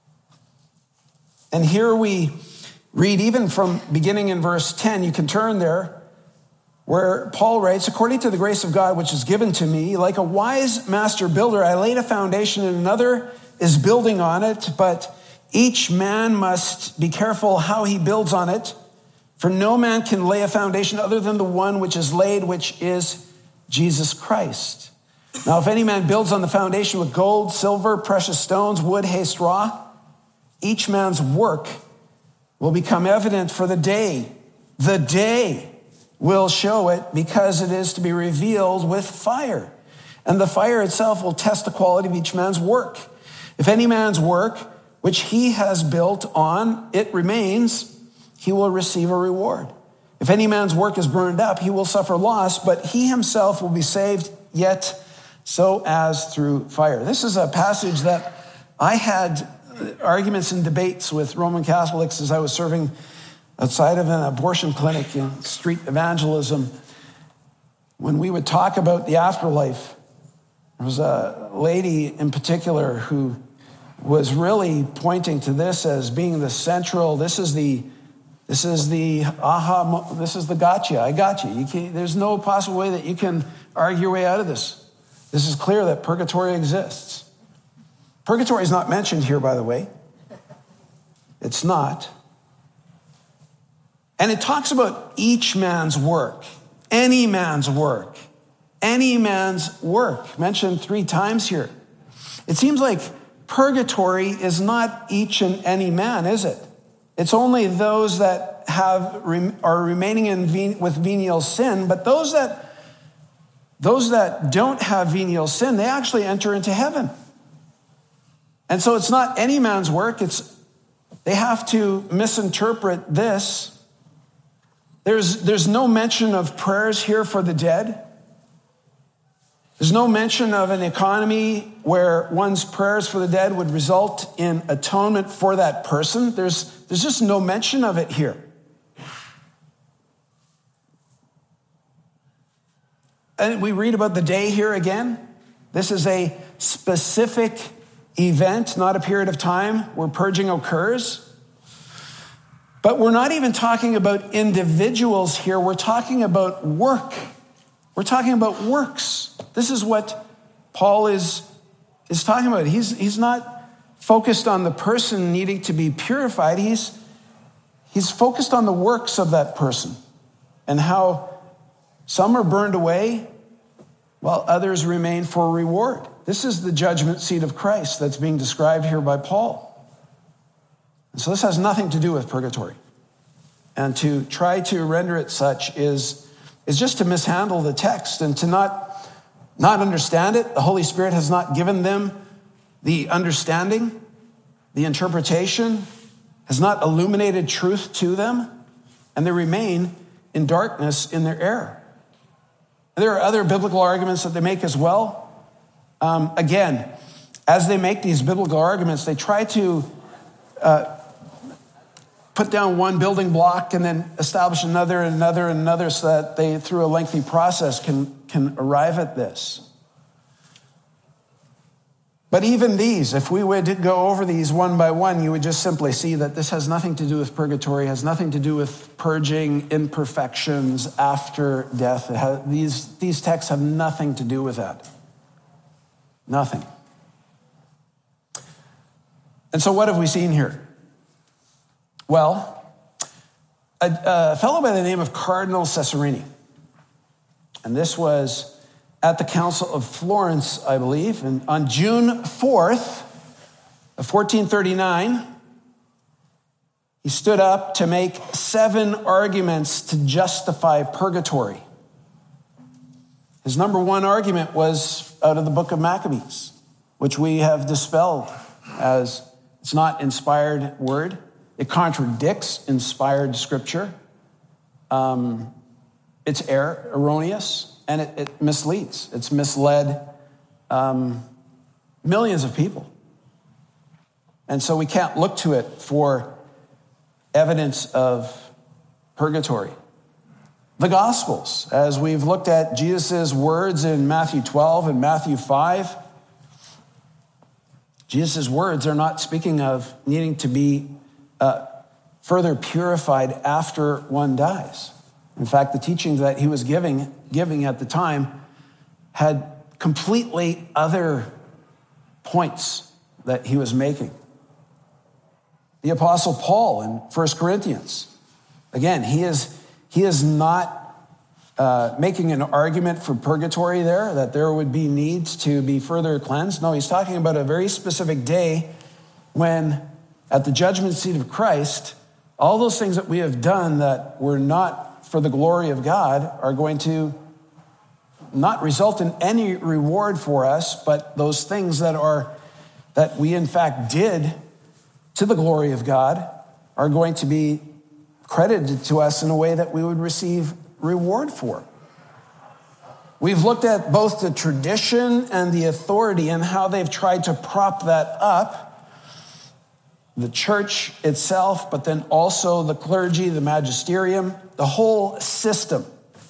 And here we read even from beginning in verse ten, you can turn there, where Paul writes, according to the grace of God which is given to me, like a wise master builder, I laid a foundation and another is building on it, but each man must be careful how he builds on it. For no man can lay a foundation other than the one which is laid, which is Jesus Christ. Now, if any man builds on the foundation with gold, silver, precious stones, wood, hay, straw, each man's work will become evident, for the day, the day will show it, because it is to be revealed with fire. And the fire itself will test the quality of each man's work. If any man's work, which he has built on, it remains, he will receive a reward. If any man's work is burned up, he will suffer loss, but he himself will be saved, yet so as through fire. This is a passage that I had arguments and debates with Roman Catholics as I was serving outside of an abortion clinic in street evangelism. When we would talk about the afterlife, there was a lady in particular who was really pointing to this as being the central, this is the This is the aha, this is the gotcha, I got you. you can't, there's no possible way that you can argue your way out of this. This is clear that purgatory exists. Purgatory is not mentioned here, by the way. It's not. And it talks about each man's work, any man's work, any man's work, mentioned three times here. It seems like purgatory is not each and any man, is it? It's only those that have are remaining in with venial sin, but those that those that don't have venial sin, they actually enter into heaven. And so it's not any man's work. It's they have to misinterpret this. There's there's no mention of prayers here for the dead. There's no mention of an economy where one's prayers for the dead would result in atonement for that person. There's, there's just no mention of it here. And we read about the day here again. This is a specific event, not a period of time where purging occurs. But we're not even talking about individuals here. We're talking about work. We're talking about works. This is what Paul is, is talking about. He's, he's not focused on the person needing to be purified. He's, he's focused on the works of that person and how some are burned away while others remain for reward. This is the judgment seat of Christ that's being described here by Paul. And so this has nothing to do with purgatory. And to try to render it such is, is just to mishandle the text and to not, not understand it. The Holy Spirit has not given them the understanding, the interpretation, has not illuminated truth to them, and they remain in darkness in their error. There are other biblical arguments that they make as well. Um, again, as they make these biblical arguments, they try to uh, put down one building block and then establish another and another and another so that they, through a lengthy process, can, can arrive at this. But even these, if we were to go over these one by one, you would just simply see that this has nothing to do with purgatory, has nothing to do with purging imperfections after death. It has, these, these texts have nothing to do with that. Nothing. And so what have we seen here? Well, a, a fellow by the name of Cardinal Cesarini, and this was at the Council of Florence, I believe, and on June fourth of fourteen thirty-nine, he stood up to make seven arguments to justify purgatory. His number one argument was out of the book of Maccabees, which we have dispelled as it's not inspired word. It contradicts inspired scripture. Um, it's error, erroneous, and it, it misleads. It's misled um, millions of people. And so we can't look to it for evidence of purgatory. The Gospels, as we've looked at Jesus' words in Matthew twelve and Matthew five, Jesus' words are not speaking of needing to be uh, further purified after one dies. In fact, the teachings that he was giving, giving at the time had completely other points that he was making. The Apostle Paul in First Corinthians, again, he is, he is not uh, making an argument for purgatory there, that there would be needs to be further cleansed. No, he's talking about a very specific day when at the judgment seat of Christ, all those things that we have done that were not for the glory of God are going to not result in any reward for us, but those things that are, that we in fact did to the glory of God are going to be credited to us in a way that we would receive reward for. We've looked at both the tradition and the authority and how they've tried to prop that up. The church itself, but then also the clergy, the magisterium, the whole system.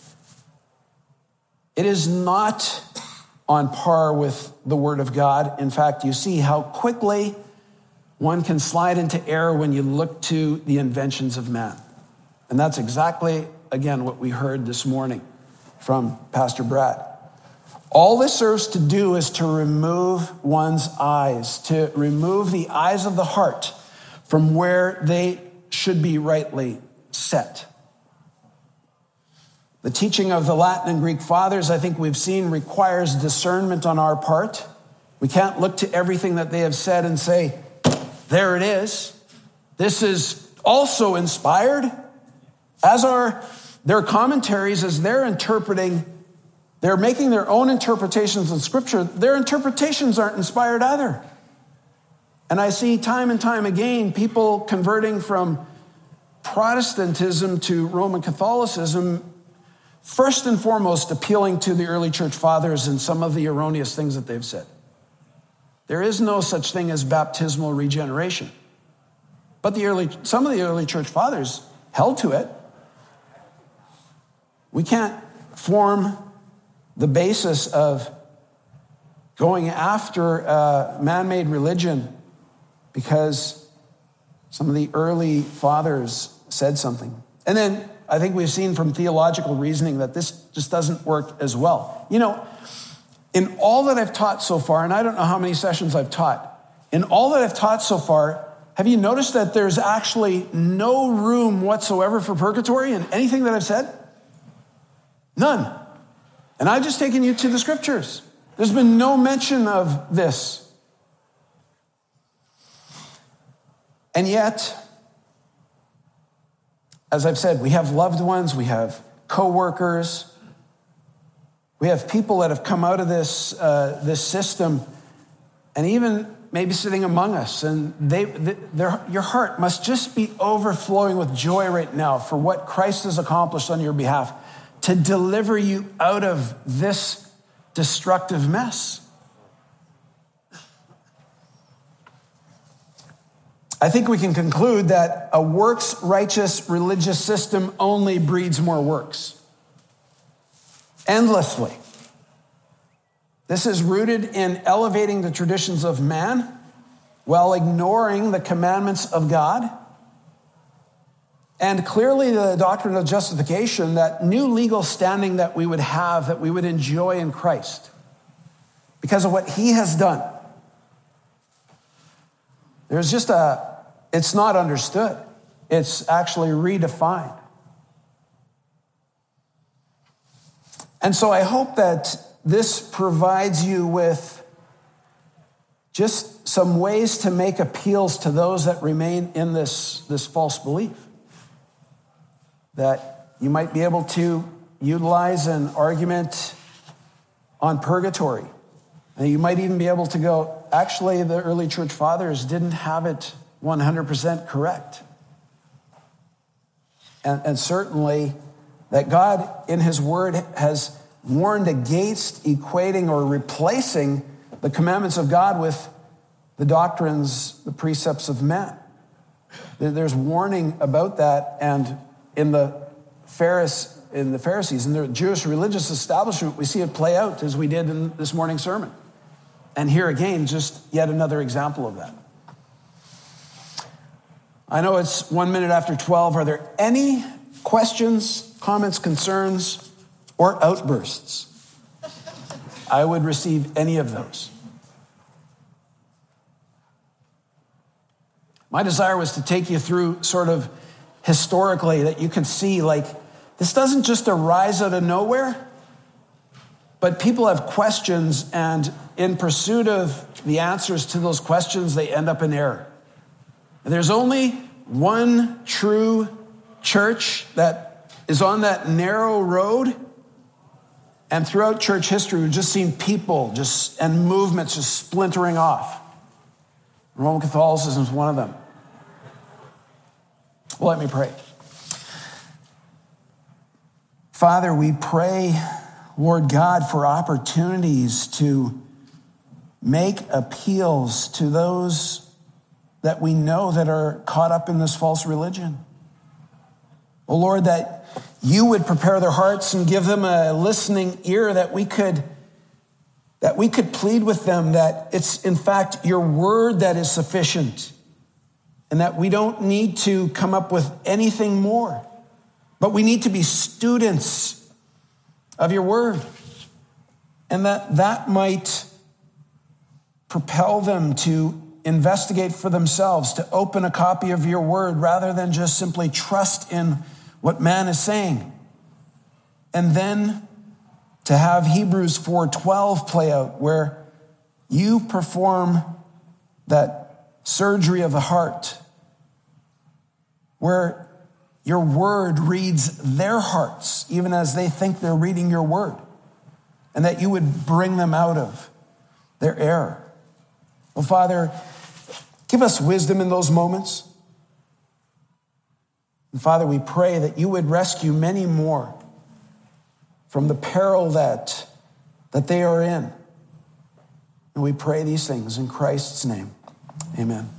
It is not on par with the Word of God. In fact, you see how quickly one can slide into error when you look to the inventions of man. And that's exactly, again, what we heard this morning from Pastor Brad. All this serves to do is to remove one's eyes, to remove the eyes of the heart from where they should be rightly set. The teaching of the Latin and Greek fathers, I think we've seen, requires discernment on our part. We can't look to everything that they have said and say, there it is. This is also inspired, as are their commentaries, as they're interpreting, they're making their own interpretations in Scripture. Their interpretations aren't inspired either. And I see time and time again people converting from Protestantism to Roman Catholicism, first and foremost appealing to the early church fathers and some of the erroneous things that they've said. There is no such thing as baptismal regeneration. But the early, some of the early church fathers held to it. We can't form the basis of going after a man-made religion because some of the early fathers said something. And then I think we've seen from theological reasoning that this just doesn't work as well. You know, in all that I've taught so far, and I don't know how many sessions I've taught, in all that I've taught so far, have you noticed that there's actually no room whatsoever for purgatory in anything that I've said? None. And I've just taken you to the Scriptures. There's been no mention of this. And yet, as I've said, we have loved ones, we have co-workers, we have people that have come out of this, uh, this system, and even maybe sitting among us, and they, they, their, your heart must just be overflowing with joy right now for what Christ has accomplished on your behalf to deliver you out of this destructive mess. I think we can conclude that a works-righteous religious system only breeds more works. Endlessly. This is rooted in elevating the traditions of man while ignoring the commandments of God. And clearly the doctrine of justification, that new legal standing that we would have, that we would enjoy in Christ because of what he has done. There's just a, it's not understood. It's actually redefined. And so I hope that this provides you with just some ways to make appeals to those that remain in this, this false belief. That you might be able to utilize an argument on purgatory. And you might even be able to go, actually, the early church fathers didn't have it one hundred percent correct. And, and certainly that God in his word has warned against equating or replacing the commandments of God with the doctrines, the precepts of men. There's warning about that, and in the Pharisees, in the Pharisees, in the Jewish religious establishment, we see it play out as we did in this morning's sermon. And here again, just yet another example of that. I know it's one minute after twelve. Are there any questions, comments, concerns, or outbursts? I would receive any of those. My desire was to take you through sort of historically that you can see, like, this doesn't just arise out of nowhere, but people have questions, and in pursuit of the answers to those questions, they end up in error. And there's only one true church that is on that narrow road. And throughout church history, we've just seen people just and movements just splintering off. Roman Catholicism is one of them. Well, let me pray. Father, we pray, Lord God, for opportunities to make appeals to those that we know that are caught up in this false religion. Oh, Lord, that you would prepare their hearts and give them a listening ear, that we could that we could plead with them that it's in fact your word that is sufficient, and that we don't need to come up with anything more, but we need to be students of your word, and that that might propel them to investigate for themselves, to open a copy of your word rather than just simply trust in what man is saying. And then to have Hebrews four twelve play out, where you perform that surgery of the heart, where your word reads their hearts, even as they think they're reading your word, and that you would bring them out of their error. Well, Father, give us wisdom in those moments. And Father, we pray that you would rescue many more from the peril that, that they are in. And we pray these things in Christ's name. Amen.